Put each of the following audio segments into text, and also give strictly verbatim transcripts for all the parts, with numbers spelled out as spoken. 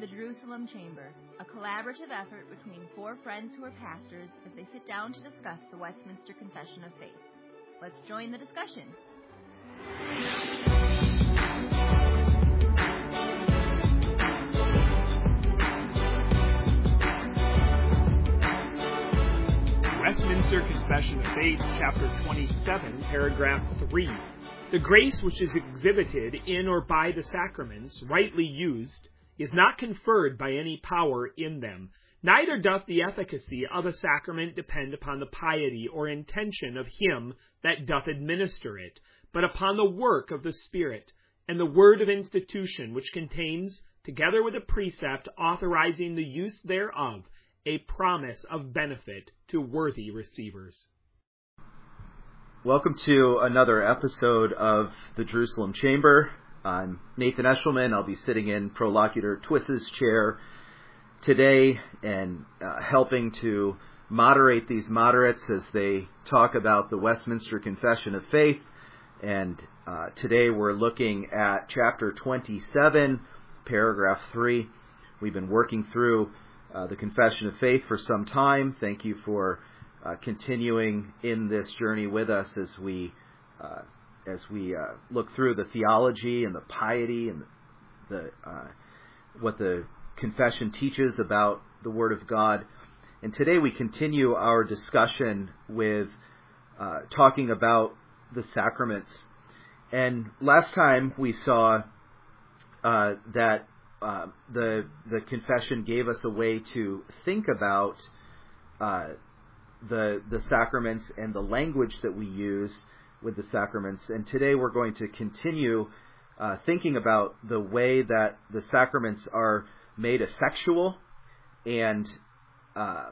The Jerusalem Chamber, a collaborative effort between four friends who are pastors as they sit down to discuss the Westminster Confession of Faith. Let's join the discussion. Westminster Confession of Faith, chapter twenty-seven, paragraph three. The grace which is exhibited in or by the sacraments, rightly used, is not conferred by any power in them. Neither doth the efficacy of a sacrament depend upon the piety or intention of him that doth administer it, but upon the work of the Spirit, and the word of institution, which contains, together with a precept authorizing the use thereof, a promise of benefit to worthy receivers. Welcome to another episode of the Jerusalem Chamber. I'm Nathan Eshelman. I'll be sitting in Prolocutor Twiss's chair today and uh, helping to moderate these moderates as they talk about the Westminster Confession of Faith. And uh, today we're looking at chapter twenty-seven, paragraph three. We've been working through uh, the Confession of Faith for some time. Thank you for uh, continuing in this journey with us as we uh, as we uh, look through the theology and the piety and the uh, what the confession teaches about the Word of God. And today we continue our discussion with uh, talking about the sacraments. And last time we saw uh, that uh, the the confession gave us a way to think about uh, the the sacraments and the language that we use with the sacraments. And today we're going to continue uh, thinking about the way that the sacraments are made effectual, and uh,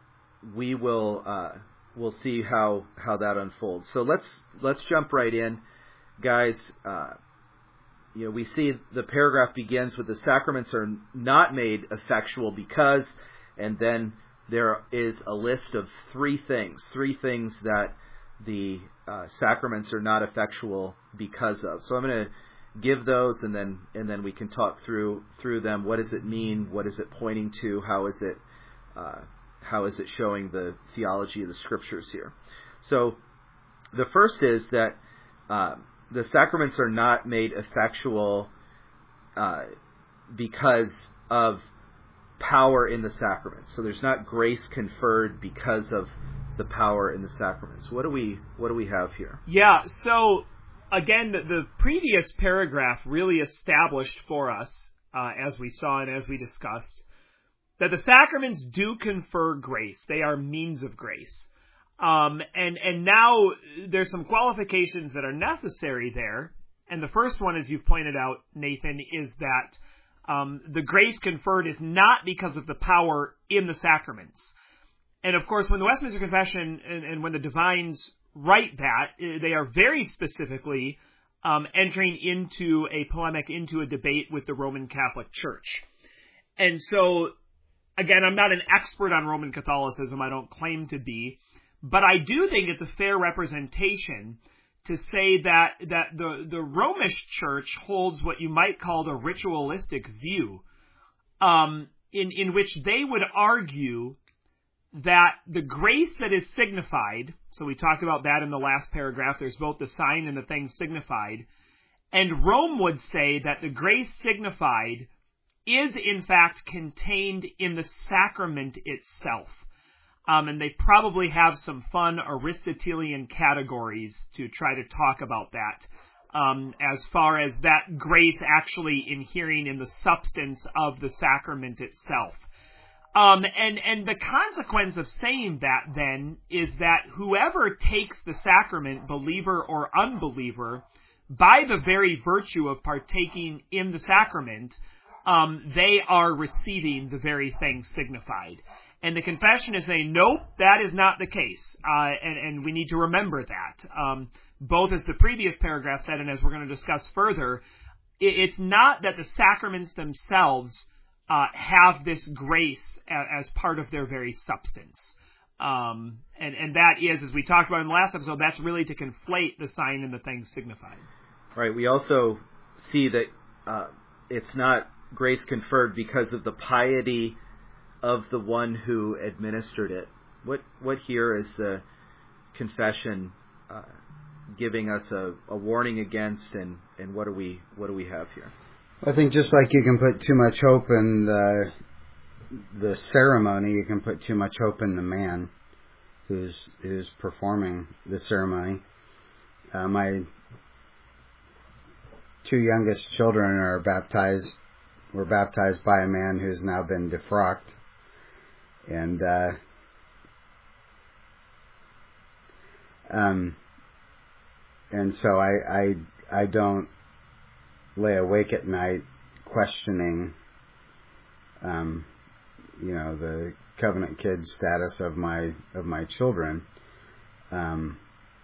we will uh, we'll see how how that unfolds. So let's let's jump right in, guys. Uh, you know, we see the paragraph begins with the sacraments are not made effectual because, and then there is a list of three things, three things that the uh, sacraments are not effectual because of. So I'm going to give those, and then and then we can talk through through them. What does it mean? What is it pointing to? How is it uh, how is it showing the theology of the Scriptures here? So the first is that uh, the sacraments are not made effectual uh, because of power in the sacraments. So there's not grace conferred because of the power in the sacraments. What do we what do we have here? Yeah, so again, the, the previous paragraph really established for us, uh, as we saw and as we discussed, that the sacraments do confer grace. They are means of grace. Um, and, and now there's some qualifications that are necessary there. And the first one, as you've pointed out, Nathan, is that um, the grace conferred is not because of the power in the sacraments. And of course, when the Westminster Confession and, and when the divines write that, they are very specifically um, entering into a polemic, into a debate with the Roman Catholic Church. And so, again, I'm not an expert on Roman Catholicism, I don't claim to be, but I do think it's a fair representation to say that, that the, the Romish Church holds what you might call the ritualistic view, um, in, in which they would argue that the grace that is signified, so we talked about that in the last paragraph, there's both the sign and the thing signified, and Rome would say that the grace signified is in fact contained in the sacrament itself. Um, and they probably have some fun Aristotelian categories to try to talk about that, um, as far as that grace actually inhering in the substance of the sacrament itself. Um, and, and the consequence of saying that, then, is that whoever takes the sacrament, believer or unbeliever, by the very virtue of partaking in the sacrament, um, they are receiving the very thing signified. And the confession is saying, nope, that is not the case. Uh, and, and we need to remember that. Um, both as the previous paragraph said, and as we're going to discuss further, it, it's not that the sacraments themselves Uh, have this grace as, as part of their very substance. Um, and, and that is, as we talked about in the last episode, that's really to conflate the sign and the thing signified. Right. We also see that uh, it's not grace conferred because of the piety of the one who administered it. What what here is the confession uh, giving us a, a warning against, and, and what do we what do we have here? I think just like you can put too much hope in the the ceremony, you can put too much hope in the man who's who's performing the ceremony. Uh, my two youngest children are baptized. Were baptized by a man who's now been defrocked, and uh, um, and so I, I I don't lay awake at night questioning, um, you know, the covenant kid status of my of my children. Um,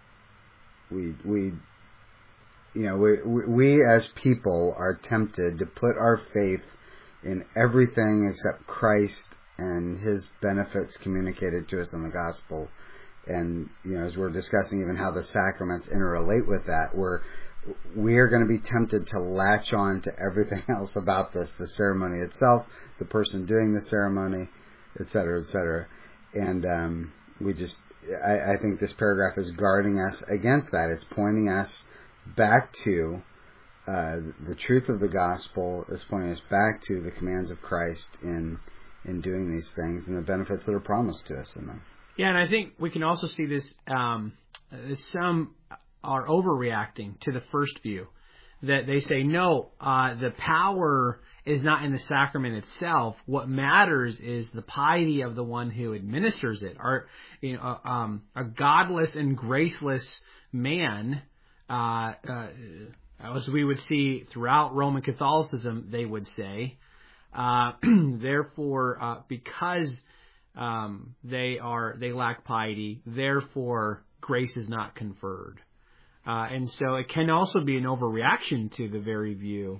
we we. You know, we, we as people are tempted to put our faith in everything except Christ and His benefits communicated to us in the gospel. And, you know, as we're discussing even how the sacraments interrelate with that, we're, we are going to be tempted to latch on to everything else about this, the ceremony itself, the person doing the ceremony, et cetera, et cetera. And um, we just, I, I think this paragraph is guarding us against that. It's pointing us back to uh, the truth of the gospel, is pointing us back to the commands of Christ in in doing these things and the benefits that are promised to us in them. Yeah, and I think we can also see this, um, some are overreacting to the first view, that they say, no, uh, the power is not in the sacrament itself. What matters is the piety of the one who administers it. Or, you know, um, a godless and graceless man, Uh, uh, as we would see throughout Roman Catholicism, they would say, uh, therefore, uh, because um, they are they lack piety, therefore grace is not conferred, uh, and so it can also be an overreaction to the very view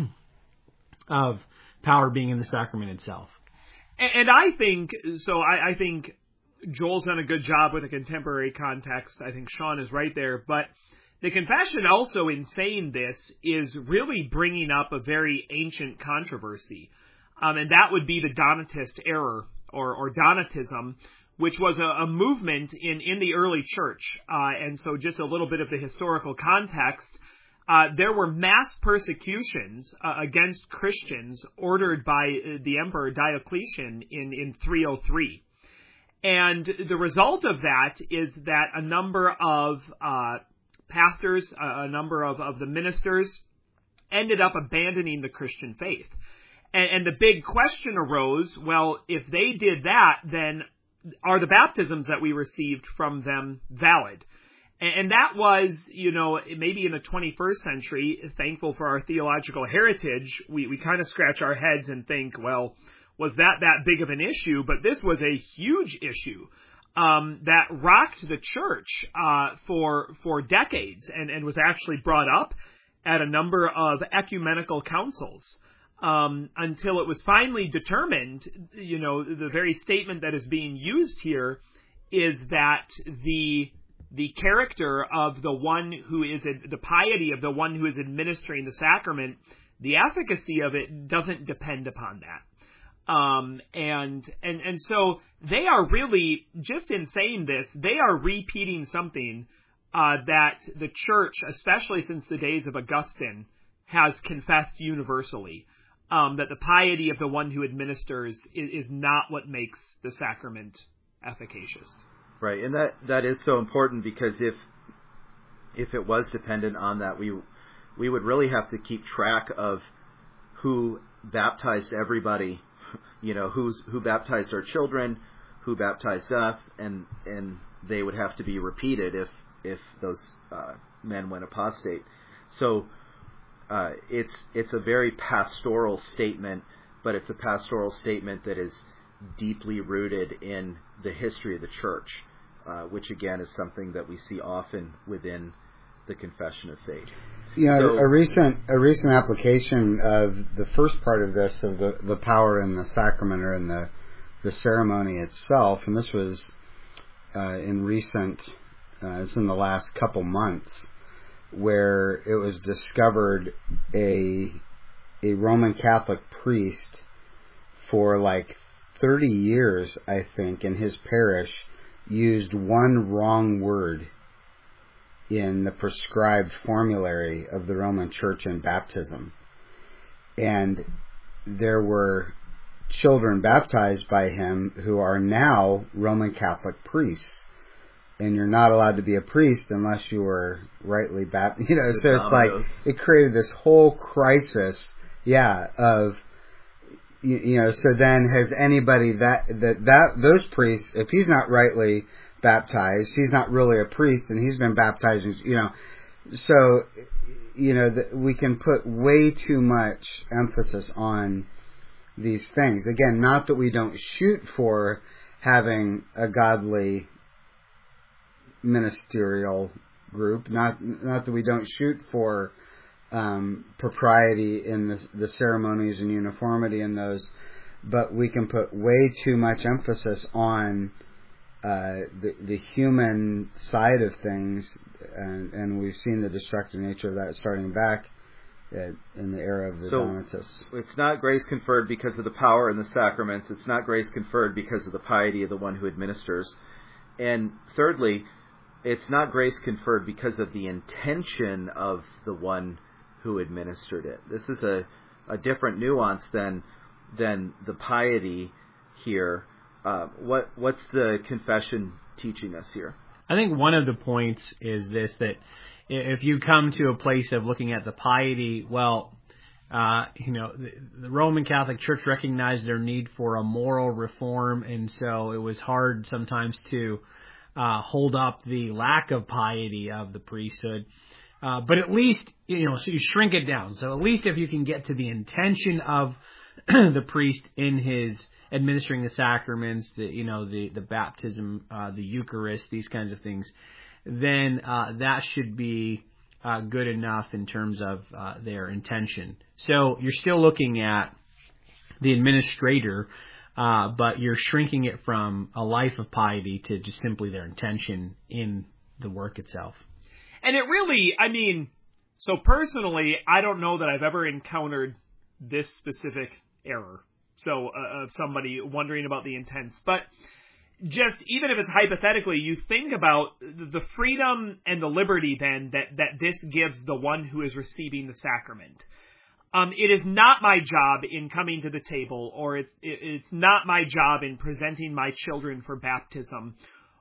of power being in the sacrament itself. And, and I think so. I, I think Joel's done a good job with a contemporary context. I think Sean is right there, but the confession also, in saying this, is really bringing up a very ancient controversy, um, and that would be the Donatist error, or, or Donatism, which was a, a movement in, in the early church. Uh, and so just a little bit of the historical context, uh, there were mass persecutions uh, against Christians ordered by uh, the Emperor Diocletian in, in three oh three. And the result of that is that a number of uh pastors, a number of, of the ministers, ended up abandoning the Christian faith. And, and the big question arose, well, if they did that, then are the baptisms that we received from them valid? And, and that was, you know, maybe in the twenty-first century, thankful for our theological heritage, we, we kind of scratch our heads and think, well, was that that big of an issue? But this was a huge issue. Um, that rocked the church uh, for for decades, and, and was actually brought up at a number of ecumenical councils um, until it was finally determined. You know, the very statement that is being used here is that the the character of the one who is the piety of the one who is administering the sacrament, the efficacy of it doesn't depend upon that. Um, and, and, and so they are really, just in saying this, they are repeating something, uh, that the church, especially since the days of Augustine, has confessed universally, um, that the piety of the one who administers is, is not what makes the sacrament efficacious. Right. And that, that is so important, because if, if it was dependent on that, we, we would really have to keep track of who baptized everybody. You know, who's who baptized our children, who baptized us, and and they would have to be repeated if if those uh, men went apostate. So uh, it's it's a very pastoral statement, but it's a pastoral statement that is deeply rooted in the history of the church, uh, which again is something that we see often within the Confession of Faith. Yeah, so, a recent a recent application of the first part of this, of the, the power in the sacrament or in the the ceremony itself, and this was uh, in recent, uh, it's in the last couple months, where it was discovered a a Roman Catholic priest for like thirty years, I think, in his parish used one wrong word in the prescribed formulary of the Roman Church in baptism. And there were children baptized by him who are now Roman Catholic priests. And you're not allowed to be a priest unless you were rightly baptized. You know, so it's like, it created this whole crisis, yeah, of, you, you know, so then has anybody that, that, that, those priests, if he's not rightly baptized, he's not really a priest, and he's been baptizing, you know, so, you know, the, we can put way too much emphasis on these things. Again, not that we don't shoot for having a godly ministerial group, not not that we don't shoot for um, propriety in the, the ceremonies and uniformity in those, but we can put way too much emphasis on uh, the the human side of things, and, and we've seen the destructive nature of that starting back at, in the era of the so Donatists. It's not grace conferred because of the power in the sacraments. It's not grace conferred because of the piety of the one who administers. And thirdly, it's not grace conferred because of the intention of the one who administered it. This is a, a different nuance than than the piety here. Uh, what what's the confession teaching us here? I think one of the points is this, that if you come to a place of looking at the piety, well, uh, you know, the, the Roman Catholic Church recognized their need for a moral reform, and so it was hard sometimes to Uh, hold up the lack of piety of the priesthood. Uh, but at least, you know, so you shrink it down. So at least if you can get to the intention of the priest in his administering the sacraments, the, you know, the, the baptism, uh, the Eucharist, these kinds of things, then uh, that should be uh, good enough in terms of uh, their intention. So you're still looking at the administrator, Uh, but you're shrinking it from a life of piety to just simply their intention in the work itself. And it really, I mean, so personally, I don't know that I've ever encountered this specific error. So, uh, of somebody wondering about the intents. But just, even if it's hypothetically, you think about the freedom and the liberty then that, that this gives the one who is receiving the sacrament. Um, it is not my job in coming to the table, or it's, it's not my job in presenting my children for baptism,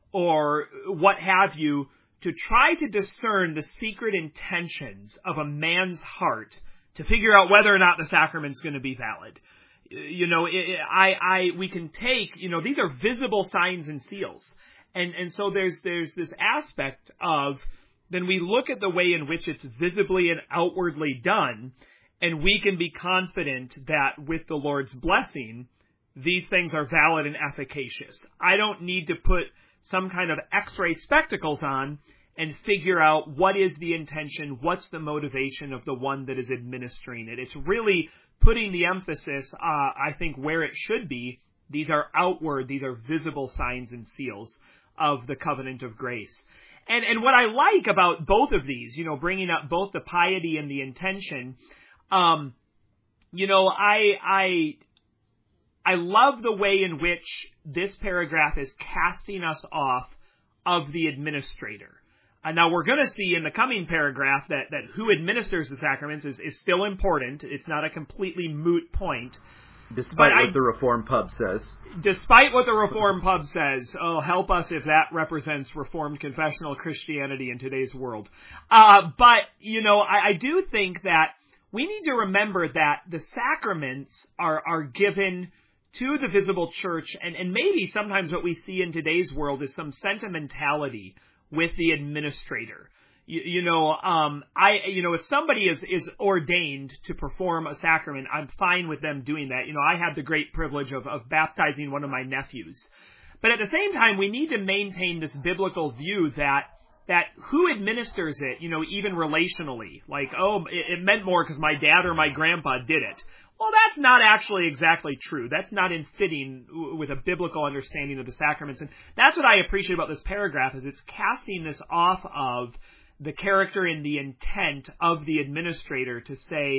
or what have you, to try to discern the secret intentions of a man's heart to figure out whether or not the sacrament's going to be valid. You know, it, I, I, we can take, you know, these are visible signs and seals. And, and so there's, there's this aspect of, then we look at the way in which it's visibly and outwardly done, and we can be confident that with the Lord's blessing, these things are valid and efficacious. I don't need to put some kind of x-ray spectacles on and figure out what is the intention, what's the motivation of the one that is administering it. It's really putting the emphasis, uh, I think, where it should be. These are outward, these are visible signs and seals of the covenant of grace. And, and what I like about both of these, you know, bringing up both the piety and the intention, Um, you know, I, I, I love the way in which this paragraph is casting us off of the administrator. And now we're going to see in the coming paragraph that, that who administers the sacraments is, is still important. It's not a completely moot point. Despite but what I, the Reform Pub says. Despite what the Reform Pub says. Oh, help us if that represents Reformed confessional Christianity in today's world. Uh, but, you know, I, I do think that we need to remember that the sacraments are, are given to the visible church, and, and maybe sometimes what we see in today's world is some sentimentality with the administrator. You, you know, um, I, you know, if somebody is, is ordained to perform a sacrament, I'm fine with them doing that. You know, I had the great privilege of, of baptizing one of my nephews. But at the same time, we need to maintain this biblical view that that who administers it, you know, even relationally, like, oh, it, it meant more because my dad or my grandpa did it. Well, that's not actually exactly true. That's not in fitting with a biblical understanding of the sacraments. And that's what I appreciate about this paragraph, is it's casting this off of the character and the intent of the administrator to say,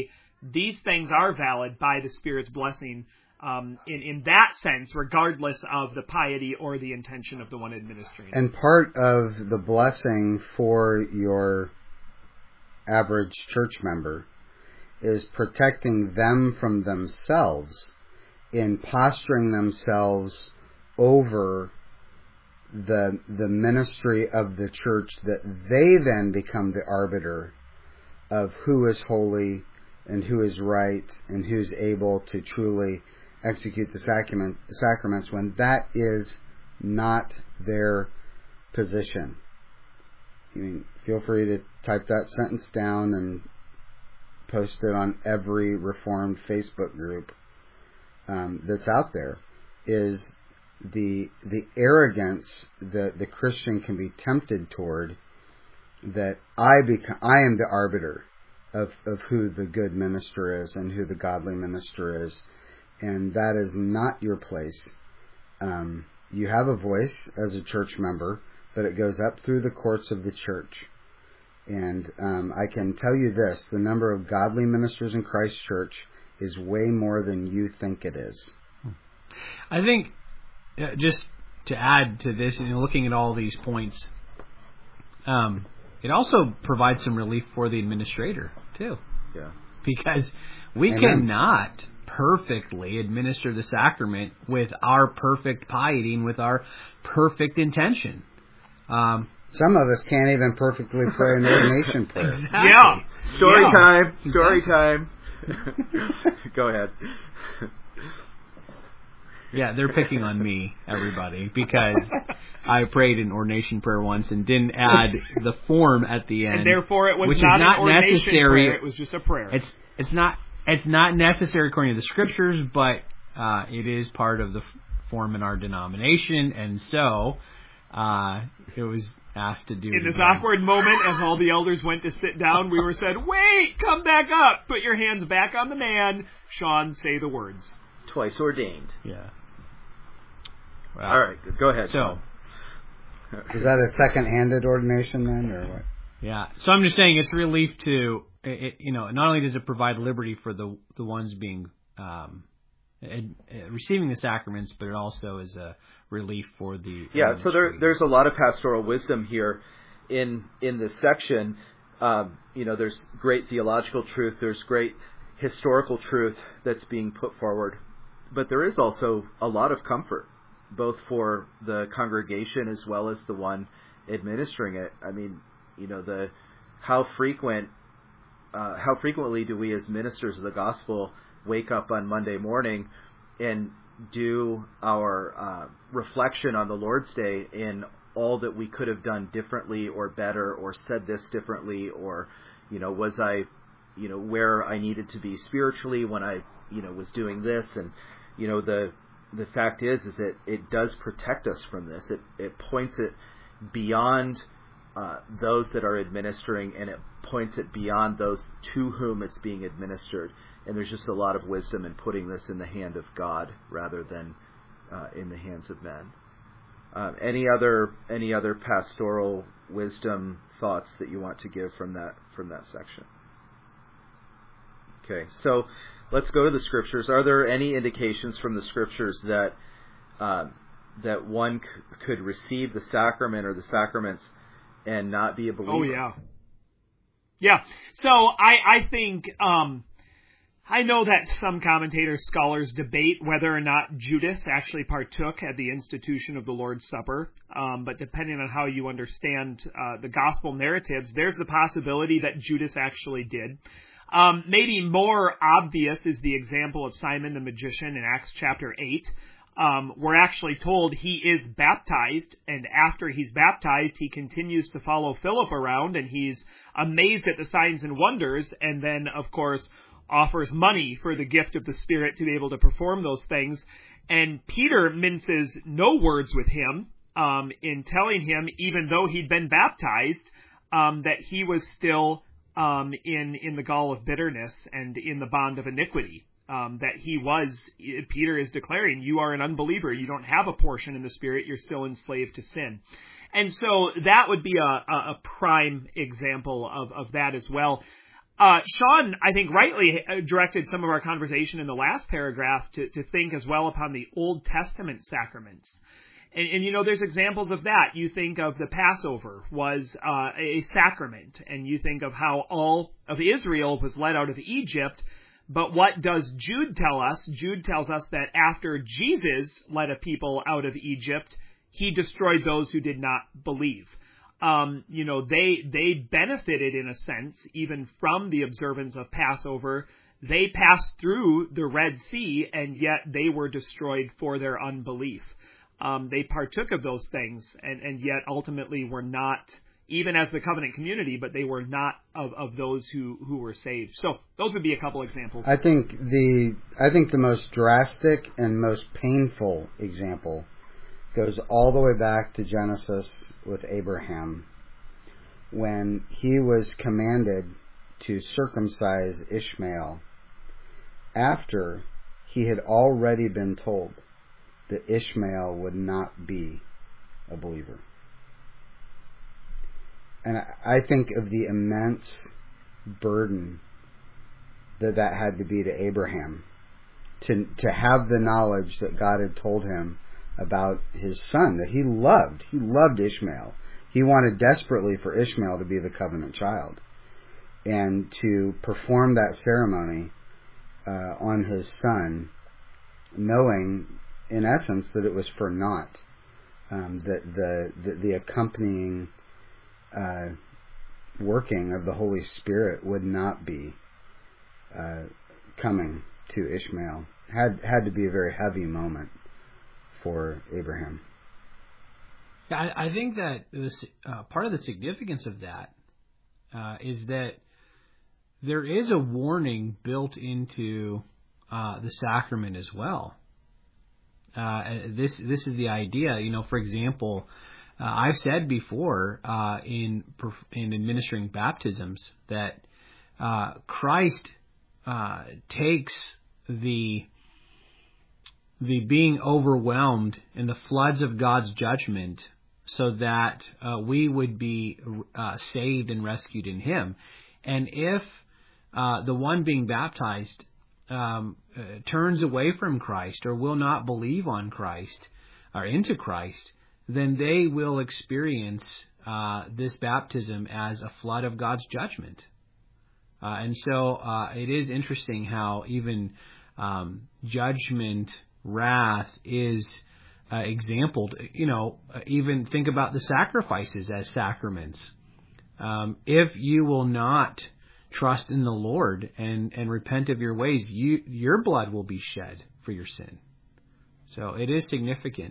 these things are valid by the Spirit's blessing um, in, in that sense, regardless of the piety or the intention of the one administering. And part of the blessing for your average church member is protecting them from themselves in posturing themselves over the the ministry of the church, that they then become the arbiter of who is holy and who is right and who's able to truly execute the sacrament, sacraments, when that is not their position. I mean, feel free to type that sentence down and post it on every Reformed Facebook group um, that's out there. Is the the arrogance that the Christian can be tempted toward, that I become, I am the arbiter of, of who the good minister is and who the godly minister is, and that is not your place. Um, you have a voice as a church member, but it goes up through the courts of the church. And um, I can tell you this, the number of godly ministers in Christ's church is way more than you think it is. I think, uh, just to add to this, and looking at all these points, um, it also provides some relief for the administrator, too. Yeah. Because we Amen. cannot perfectly administer the sacrament with our perfect piety and with our perfect intention. Um, Some of us can't even perfectly pray an ordination prayer. Exactly. Yeah. Story Yeah. time. Story time. Go ahead. Yeah, they're picking on me, everybody, because I prayed an ordination prayer once and didn't add the form at the end. And therefore it was which not, is not an ordination necessary. prayer, it was just a prayer. It's it's not it's not necessary according to the scriptures, but uh, it is part of the f- form in our denomination, and so uh, it was asked to do. In this again. awkward moment, as all the elders went to sit down, we were said, "Wait, come back up. Put your hands back on the man. Sean, say the words." Twice ordained. Yeah. Well, All right, go ahead. So. Is that a second-handed ordination then, or what? Yeah. So I'm just saying it's relief to, it, you know, not only does it provide liberty for the the ones being um, ed, uh, receiving the sacraments, but it also is a relief for the. Yeah, so there, there's a lot of pastoral wisdom here in in this section. Um, you know, there's great theological truth, there's great historical truth that's being put forward, but there is also a lot of comfort, both for the congregation as well as the one administering it. I mean, you know, the how frequent, uh, how frequently do we as ministers of the gospel wake up on Monday morning and do our uh, reflection on the Lord's Day in all that we could have done differently or better, or said this differently, or, you know, was I, you know, where I needed to be spiritually when I, you know, was doing this. And, you know, the the fact is, is that it does protect us from this. It it points it beyond uh, those that are administering, and it points it beyond those to whom it's being administered. And there's just a lot of wisdom in putting this in the hand of God rather than uh, in the hands of men. Um, any other any other pastoral wisdom thoughts that you want to give from that from that section? Okay, so let's go to the scriptures. Are there any indications from the scriptures that uh, that one c- could receive the sacrament or the sacraments and not be a believer? Oh, yeah. Yeah. So I, I think, um, I know that some commentators, scholars debate whether or not Judas actually partook at the institution of the Lord's Supper. Um, but depending on how you understand uh, the gospel narratives, there's the possibility that Judas actually did. Um, maybe more obvious is the example of Simon the magician in Acts chapter eight. Um, we're actually told he is baptized, and after he's baptized, he continues to follow Philip around, and he's amazed at the signs and wonders, and then, of course, offers money for the gift of the Spirit to be able to perform those things. And Peter minces no words with him um, in telling him, even though he'd been baptized, um, that he was still um, in in the gall of bitterness and in the bond of iniquity. Um, that he was, Peter is declaring, you are an unbeliever. You don't have a portion in the Spirit. You're still enslaved to sin. And so that would be a, a, a prime example of, of that as well. Uh, Sean, I think, rightly directed some of our conversation in the last paragraph to, to think as well upon the Old Testament sacraments. And, and, you know, there's examples of that. You think of the Passover was uh, a sacrament, and you think of how all of Israel was led out of Egypt. But what does Jude tell us? Jude tells us that after Jesus led a people out of Egypt, he destroyed those who did not believe. Um, you know, they they benefited in a sense even from the observance of Passover. They passed through the Red Sea, and yet they were destroyed for their unbelief. Um, they partook of those things, and, and yet ultimately were not, even as the covenant community, but they were not of, of those who, who were saved. So those would be a couple examples. I think the I think the most drastic and most painful example goes all the way back to Genesis with Abraham, when he was commanded to circumcise Ishmael after he had already been told that Ishmael would not be a believer. And I think of the immense burden that that had to be to Abraham, to to have the knowledge that God had told him about his son, that he loved. He loved Ishmael. He wanted desperately for Ishmael to be the covenant child. And to perform that ceremony uh, on his son, knowing, in essence, that it was for naught, um, that the, the, the accompanying uh, working of the Holy Spirit would not be uh, coming to Ishmael, had had to be a very heavy moment for Abraham. Yeah, I, I think that this, uh, part of the significance of that uh, is that there is a warning built into uh, the sacrament as well. Uh, this this is the idea. You know, for example, uh, I've said before uh, in in administering baptisms that uh, Christ uh, takes the the being overwhelmed in the floods of God's judgment so that uh, we would be uh, saved and rescued in Him. And if uh, the one being baptized um, uh, turns away from Christ or will not believe on Christ or into Christ, then they will experience uh, this baptism as a flood of God's judgment. Uh, and so uh, it is interesting how even um, judgment, wrath is uh, exampled. You know, uh, even think about the sacrifices as sacraments. Um, if you will not trust in the Lord and, and repent of your ways, you, your blood will be shed for your sin. So it is significant.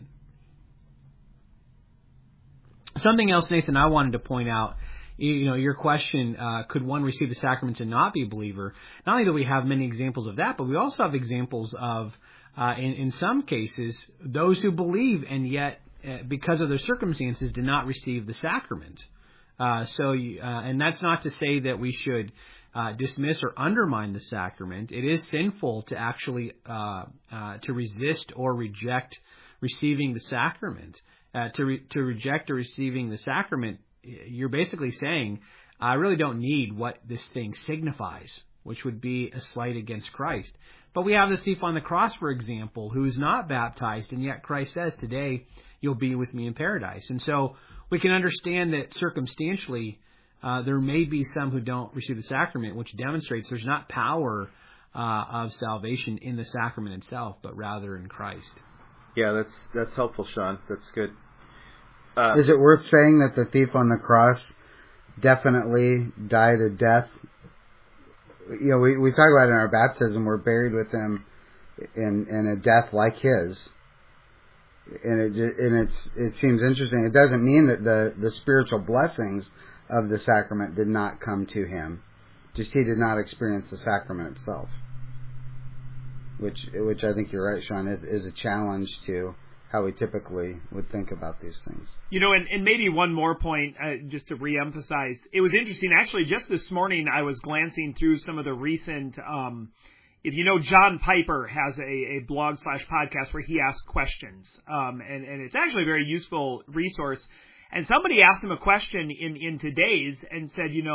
Something else, Nathan, I wanted to point out, you know, your question, uh, could one receive the sacraments and not be a believer? Not only do we have many examples of that, but we also have examples of, uh, in, in some cases, those who believe and yet, uh, because of their circumstances, did not receive the sacrament. Uh, so, uh, and that's not to say that we should uh, dismiss or undermine the sacrament. It is sinful to actually uh, uh, to resist or reject receiving the sacrament. Uh, to re- to reject or receiving the sacrament, you're basically saying, I really don't need what this thing signifies, which would be a slight against Christ. But we have the thief on the cross, for example, who is not baptized, and yet Christ says, today you'll be with me in paradise. And so we can understand that circumstantially uh, there may be some who don't receive the sacrament, which demonstrates there's not power uh, of salvation in the sacrament itself, but rather in Christ. Yeah, that's that's helpful, Sean. That's good. Uh, Is it worth saying that the thief on the cross definitely died a death? You know, we, we talk about it in our baptism, we're buried with him in in a death like his. And it and it's it seems interesting. It doesn't mean that the, the spiritual blessings of the sacrament did not come to him. Just he did not experience the sacrament itself. Which which I think you're right, Sean, is, is a challenge to how we typically would think about these things. You know, and, and maybe one more point, uh, just to reemphasize. It was interesting, actually, just this morning I was glancing through some of the recent, um, if you know, John Piper has a, a blog slash podcast where he asks questions, um, and, and it's actually a very useful resource. And somebody asked him a question in, in today's and said, you know,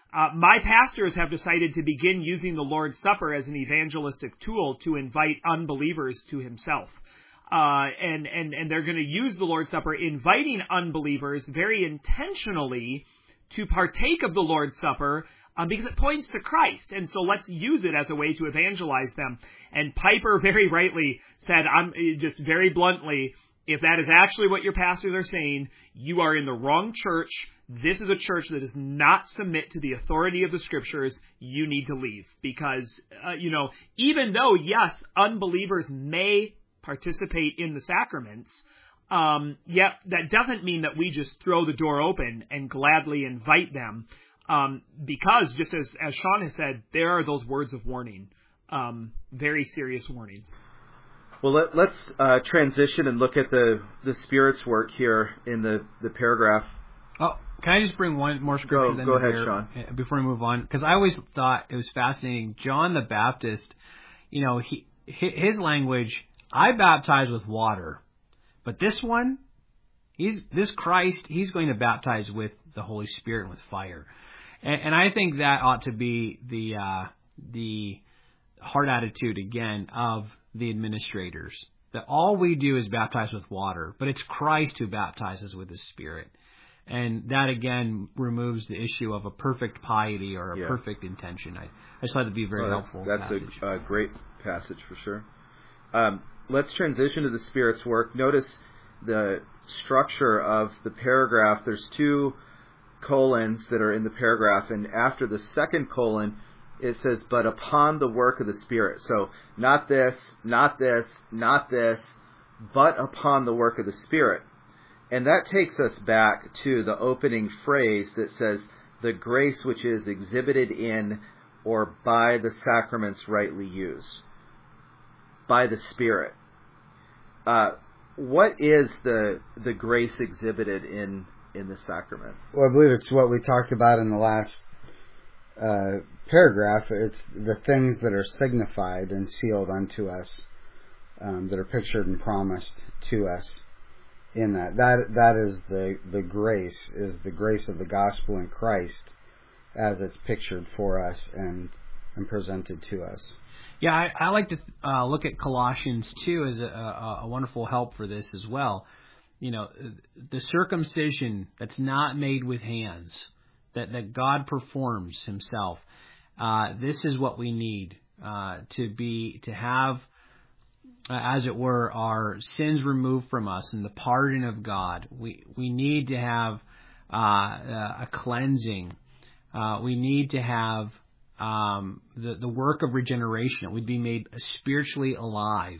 Uh, my pastors have decided to begin using the Lord's Supper as an evangelistic tool to invite unbelievers to himself. Uh, and, and, and they're going to use the Lord's Supper, inviting unbelievers very intentionally to partake of the Lord's Supper, um, because it points to Christ. And so let's use it as a way to evangelize them. And Piper very rightly said, I'm just very bluntly, if that is actually what your pastors are saying, you are in the wrong church. This is a church that does not submit to the authority of the Scriptures. You need to leave. Because, uh, you know, even though, yes, unbelievers may participate in the sacraments, um, yet that doesn't mean that we just throw the door open and gladly invite them. Um, because, just as, as Sean has said, there are those words of warning, um, very serious warnings. Well, let, let's uh, transition and look at the, the Spirit's work here in the, the paragraph. Oh, can I just bring one more scripture? Go, then go ahead, there, Sean. Before we move on, because I always thought it was fascinating. John the Baptist, you know, he his language, I baptize with water, but this one, he's this Christ, he's going to baptize with the Holy Spirit and with fire, and, and I think that ought to be the uh, the heart attitude again of the administrators, that all we do is baptize with water, but it's Christ who baptizes with His Spirit. And that, again, removes the issue of a perfect piety or a yeah. perfect intention. I, I just thought it would be a very well, helpful That's passage. a uh, great passage for sure. Um, let's transition to the Spirit's work. Notice the structure of the paragraph. There's two colons that are in the paragraph, and after the second colon, it says, but upon the work of the Spirit. So not this, not this, not this, but upon the work of the Spirit. And that takes us back to the opening phrase that says, the grace which is exhibited in or by the sacraments rightly used. By the Spirit. Uh, what is the the grace exhibited in, in the sacrament? Well, I believe it's what we talked about in the last uh, paragraph. It's the things that are signified and sealed unto us, um, that are pictured and promised to us. In that, that that is the the grace, is the grace of the gospel in Christ, as it's pictured for us and and presented to us. Yeah, I, I like to uh, look at Colossians two as a, a, a wonderful help for this as well. You know, the circumcision that's not made with hands, that that God performs Himself. Uh, this is what we need uh, to be to have. Uh, as it were, our sins removed from us and the pardon of God. We we need to have uh, a cleansing. Uh, we need to have um, the the work of regeneration. We'd be made spiritually alive.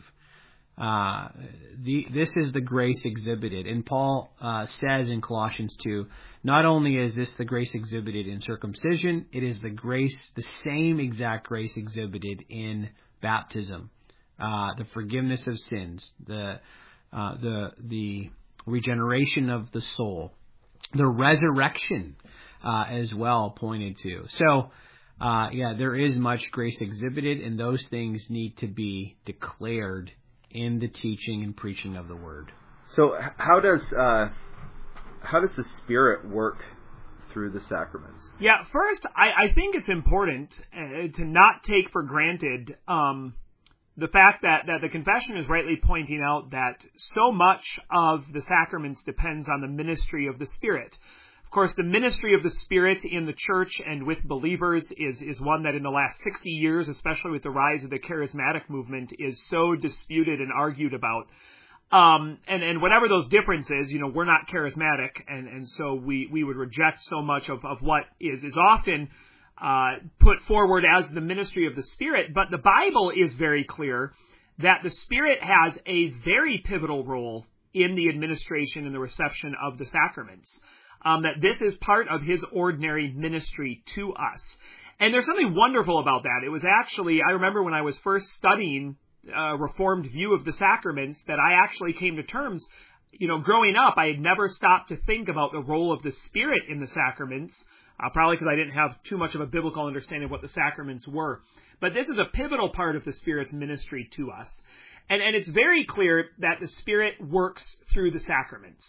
Uh, the this is the grace exhibited, and Paul uh, says in Colossians two, not only is this the grace exhibited in circumcision, it is the grace, the same exact grace exhibited in baptism. Uh, the forgiveness of sins, the uh, the the regeneration of the soul, the resurrection uh, as well pointed to. So, uh, yeah, there is much grace exhibited, and those things need to be declared in the teaching and preaching of the Word. So, how does uh, how does the Spirit work through the sacraments? Yeah, first, I, I think it's important uh, to not take for granted Um, The fact that, that the confession is rightly pointing out that so much of the sacraments depends on the ministry of the Spirit. Of course, the ministry of the Spirit in the church and with believers is, is one that in the last sixty years, especially with the rise of the charismatic movement, is so disputed and argued about. Um, and, and whatever those differences, you know, we're not charismatic, and, and so we, we would reject so much of, of what is, is often Uh, put forward as the ministry of the Spirit, but the Bible is very clear that the Spirit has a very pivotal role in the administration and the reception of the sacraments, um, that this is part of His ordinary ministry to us. And there's something wonderful about that. It was actually, I remember when I was first studying a Reformed view of the sacraments, that I actually came to terms, you know, growing up, I had never stopped to think about the role of the Spirit in the sacraments, Uh, probably because I didn't have too much of a biblical understanding of what the sacraments were. But this is a pivotal part of the Spirit's ministry to us. And, and it's very clear that the Spirit works through the sacraments.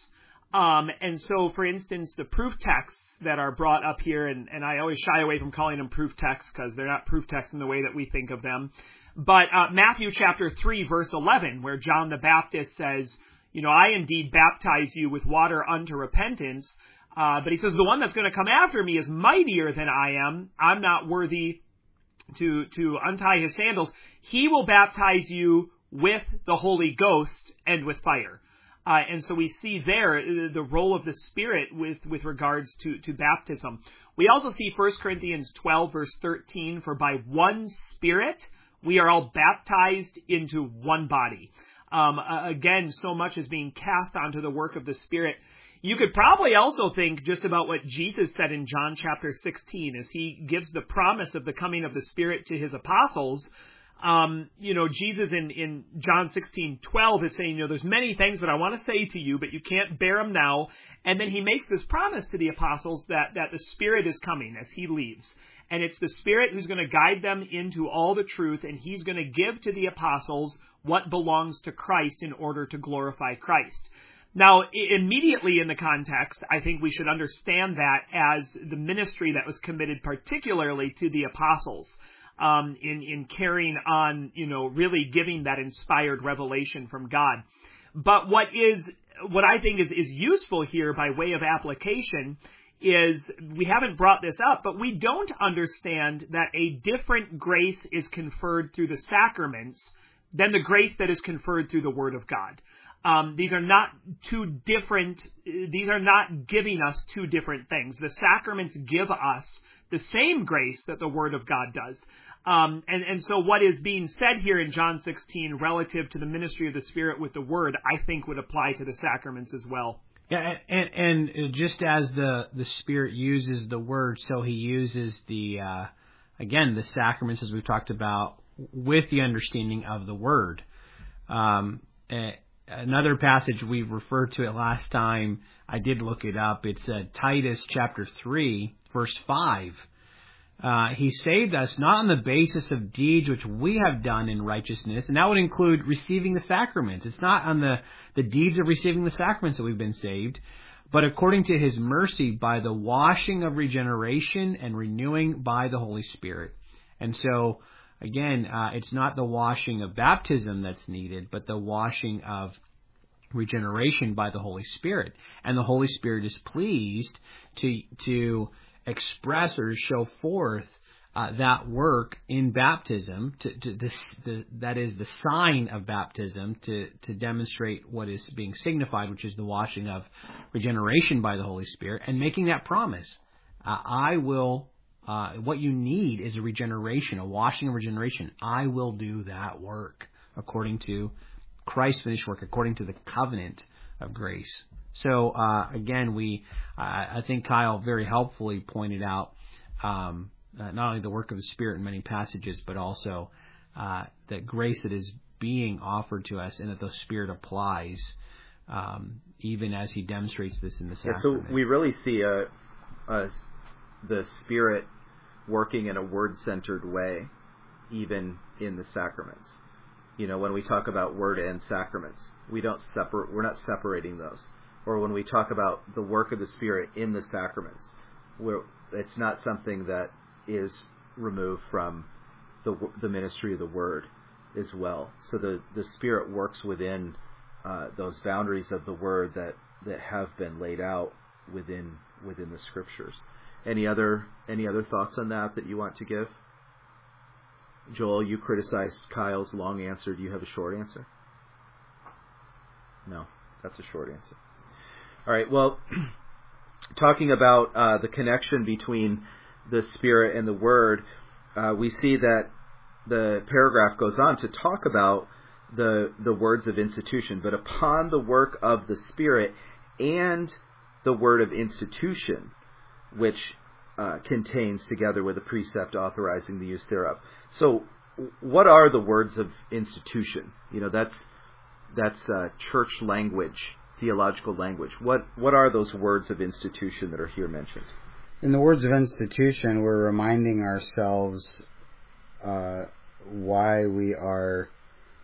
Um, and so, for instance, the proof texts that are brought up here, and, and I always shy away from calling them proof texts because they're not proof texts in the way that we think of them. But uh, Matthew chapter three, verse eleven, where John the Baptist says, you know, I indeed baptize you with water unto repentance. Uh, but he says, the one that's going to come after me is mightier than I am. I'm not worthy to, to untie his sandals. He will baptize you with the Holy Ghost and with fire. Uh, and so we see there the role of the Spirit with, with regards to, to baptism. We also see First Corinthians twelve, verse thirteen, for by one Spirit we are all baptized into one body. Um, again, so much is being cast onto the work of the Spirit. You could probably also think just about what Jesus said in John chapter sixteen as he gives the promise of the coming of the Spirit to his apostles. Um, you know, Jesus in, in John sixteen twelve is saying, you know, there's many things that I want to say to you, but you can't bear them now. And then he makes this promise to the apostles that, that the Spirit is coming as he leaves. And it's the Spirit who's going to guide them into all the truth, and he's going to give to the apostles what belongs to Christ in order to glorify Christ. Now, immediately in the context, I think we should understand that as the ministry that was committed particularly to the apostles. Um, in, in carrying on, you know, really giving that inspired revelation from God. But what is, what I think is, is useful here by way of application is, we haven't brought this up, but we don't understand that a different grace is conferred through the sacraments than the grace that is conferred through the Word of God. Um, these are not two different, these are not giving us two different things. The sacraments give us the same grace that the Word of God does. Um, and, and so what is being said here in John sixteen relative to the ministry of the Spirit with the Word, I think would apply to the sacraments as well. Yeah, and, and just as the, the Spirit uses the Word, so he uses the, uh, again, the sacraments as we've talked about with the understanding of the Word. Um, another passage we referred to it last time, I did look it up. It's uh, Titus chapter three, verse five. Uh, he saved us not on the basis of deeds which we have done in righteousness, and that would include receiving the sacraments. It's not on the, the deeds of receiving the sacraments that we've been saved, but according to his mercy by the washing of regeneration and renewing by the Holy Spirit. And so, again, uh, it's not the washing of baptism that's needed, but the washing of regeneration by the Holy Spirit. And the Holy Spirit is pleased to to express or show forth uh, that work in baptism, to, to this, the, that is the sign of baptism, to, to demonstrate what is being signified, which is the washing of regeneration by the Holy Spirit, and making that promise. Uh, I will, uh, what you need is a regeneration, a washing of regeneration. I will do that work according to Christ's finished work, according to the covenant of grace. So, uh, again, we, uh, I think Kyle very helpfully pointed out um, uh, not only the work of the Spirit in many passages, but also uh, that grace that is being offered to us and that the Spirit applies um, even as he demonstrates this in the sacrament. Yeah, so we really see a, a, the Spirit working in a word-centered way, even in the sacraments. You know, when we talk about word and sacraments, we don't separate, we're not separating those. Or when we talk about the work of the Spirit in the sacraments, where it's not something that is removed from the the ministry of the Word as well. So the, the Spirit works within uh, those boundaries of the Word that, that have been laid out within within the Scriptures. Any other any other thoughts on that that you want to give? Joel, you criticized Kyle's long answer. Do you have a short answer? No, that's a short answer. All right, well, talking about uh, the connection between the Spirit and the Word, uh, we see that the paragraph goes on to talk about the the words of institution, but upon the work of the Spirit and the word of institution, which uh, contains together with a precept authorizing the use thereof. So, what are the words of institution? You know, that's that's uh, church language. Theological language. What what are those words of institution that are here mentioned? In the words of institution, we're reminding ourselves uh, why we are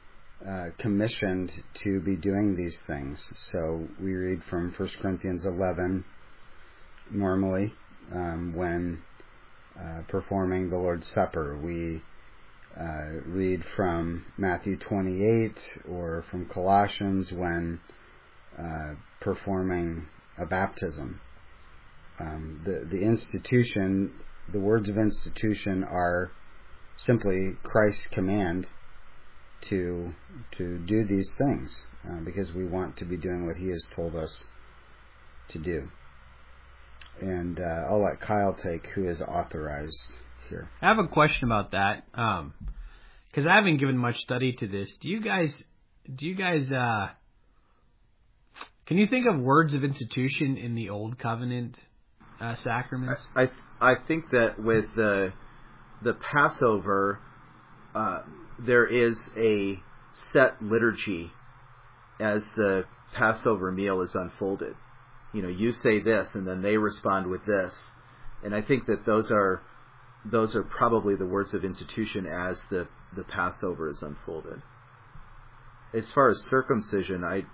uh, commissioned to be doing these things. So we read from First Corinthians eleven normally um, when uh, performing the Lord's Supper. We uh, read from Matthew twenty-eight or from Colossians when uh, performing a baptism. Um, the, the institution, the words of institution are simply Christ's command to to do these things uh, because we want to be doing what He has told us to do. And uh, I'll let Kyle take who is authorized here. I have a question about that because um, I haven't given much study to this. Do you guys? Do you guys? Uh, can you think of words of institution in the Old Covenant uh, sacraments? I I think that with the the Passover, uh, there is a set liturgy as the Passover meal is unfolded. You know, you say this, and then they respond with this, and I think that those are those are probably the words of institution as the the Passover is unfolded. As far as circumcision, I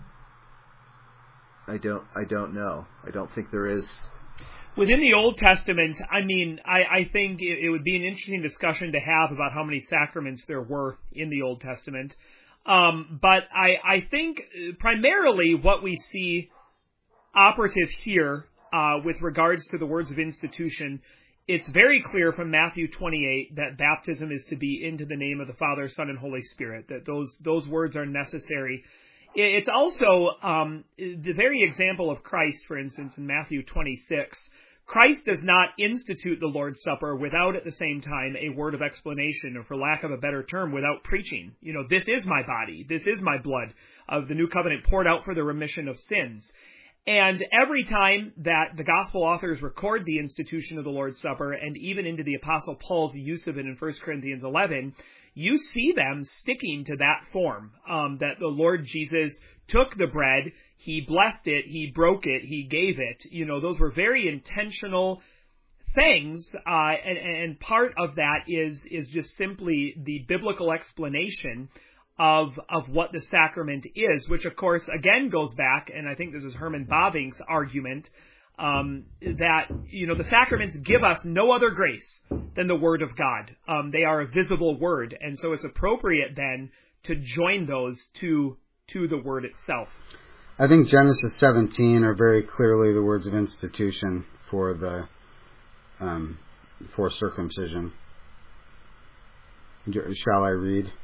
I don't I don't know. I don't think there is. Within the Old Testament, I mean, I, I think it, it would be an interesting discussion to have about how many sacraments there were in the Old Testament. Um, but I, I think primarily what we see operative here uh, with regards to the words of institution, it's very clear from Matthew twenty-eight that baptism is to be into the name of the Father, Son, and Holy Spirit, that those those words are necessary. It's also um, the very example of Christ, for instance, in Matthew twenty-six. Christ does not institute the Lord's Supper without, at the same time, a word of explanation, or for lack of a better term, without preaching. You know, this is my body, this is my blood of the new covenant poured out for the remission of sins. And every time that the gospel authors record the institution of the Lord's Supper, and even into the Apostle Paul's use of it in First Corinthians eleven, you see them sticking to that form, um, that the Lord Jesus took the bread, He blessed it, He broke it, He gave it. You know, those were very intentional things, uh, and, and part of that is is just simply the biblical explanation of of what the sacrament is, which of course again goes back, and I think this is Herman Bavinck's argument, um, that, you know, the sacraments give us no other grace than the Word of God. Um, they are a visible Word, and so it's appropriate then to join those to to the Word itself. I think Genesis seventeen are very clearly the words of institution for the um, for circumcision. Shall I read?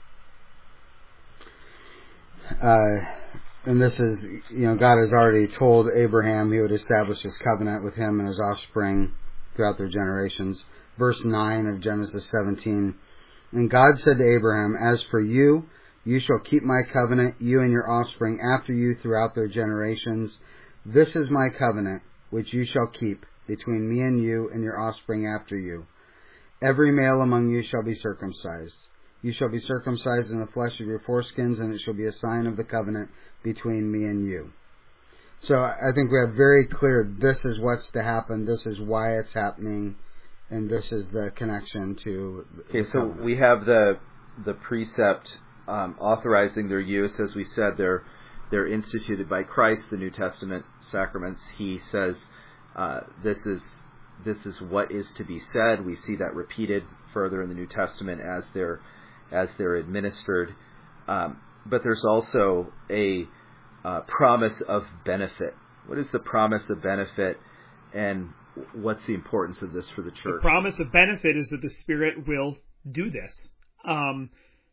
Uh, and this is, you know, God has already told Abraham He would establish His covenant with him and his offspring throughout their generations. Verse nine of Genesis seventeen. And God said to Abraham, As for you, you shall keep my covenant, you and your offspring after you throughout their generations. This is my covenant, which you shall keep between me and you and your offspring after you. Every male among you shall be circumcised. You shall be circumcised in the flesh of your foreskins, and it shall be a sign of the covenant between me and you. So I think we have very clear, this is what's to happen, this is why it's happening, and this is the connection to the Okay, so covenant. we have the the precept um, authorizing their use. As we said, they're they're instituted by Christ, the New Testament sacraments. He says uh, this is this is what is to be said. We see that repeated further in the New Testament as they're as they're administered. Um, but there's also a uh, promise of benefit. What is the promise of benefit, and what's the importance of this for the church? The promise of benefit is that the Spirit will do this. Um,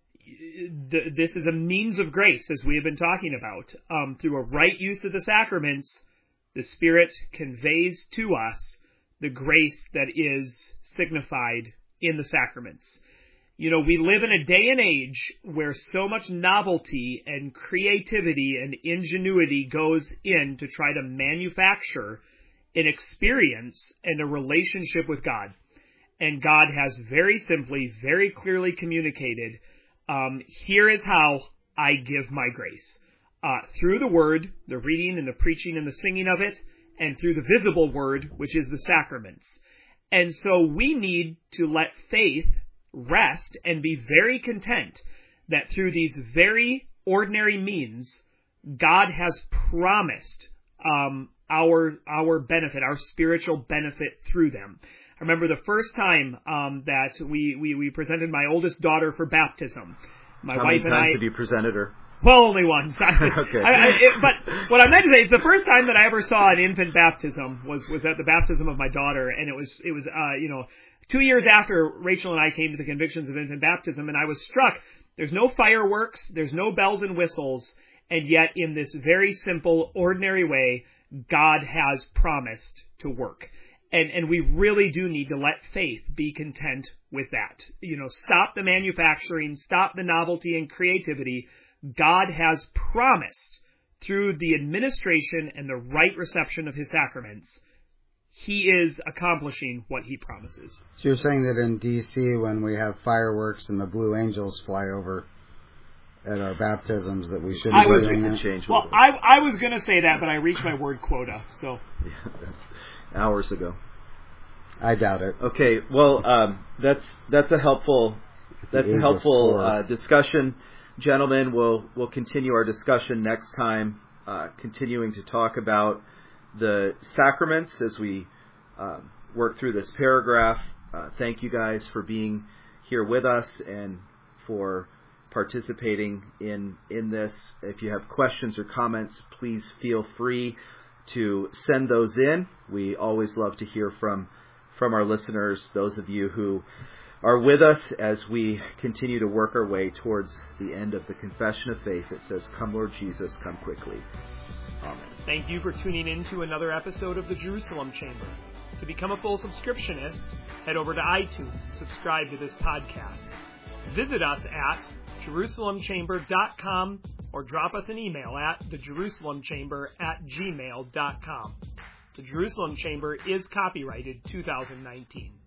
th- this is a means of grace, as we have been talking about. Um, through a right use of the sacraments, the Spirit conveys to us the grace that is signified in the sacraments. You know, we live in a day and age where so much novelty and creativity and ingenuity goes in to try to manufacture an experience and a relationship with God. And God has very simply, very clearly communicated, um, here is how I give my grace. Uh, through the Word, the reading and the preaching and the singing of it, and through the visible Word, which is the sacraments. And so we need to let faith rest and be very content that through these very ordinary means, God has promised um, our our benefit, our spiritual benefit through them. I remember the first time um, that we, we, we presented my oldest daughter for baptism. My How wife many and times I, have you presented her? Well, only once. Okay. I, I, it, but what I meant to say is the first time that I ever saw an infant baptism was, was at the baptism of my daughter, and it was it was uh, you know two years after Rachel and I came to the convictions of infant baptism, and I was struck. There's no fireworks, there's no bells and whistles, and yet in this very simple, ordinary way, God has promised to work. And and we really do need to let faith be content with that. You know, stop the manufacturing, stop the novelty and creativity. God has promised through the administration and the right reception of his sacraments, he is accomplishing what he promises. So you're saying that in D C when we have fireworks and the Blue Angels fly over at our baptisms that we shouldn't I be was doing that? Change well, I I was going to say that, but I reached my word quota, so... hours ago. I doubt it. Okay, well, um, that's that's a helpful that's a helpful uh, discussion, gentlemen. We'll we'll continue our discussion next time, uh, continuing to talk about the sacraments as we uh, work through this paragraph. Uh, thank you guys for being here with us and for participating in in this. If you have questions or comments, please feel free to send those in. We always love to hear from from our listeners, those of you who are with us as we continue to work our way towards the end of the Confession of Faith. It says, "Come, Lord Jesus, come quickly." Amen. Thank you for tuning in to another episode of the Jerusalem Chamber. To become a full subscriptionist, head over to iTunes and subscribe to this podcast. Visit us at jerusalem chamber dot com or drop us an email at the jerusalem chamber at gmail dot com. The Jerusalem Chamber is copyrighted two thousand nineteen.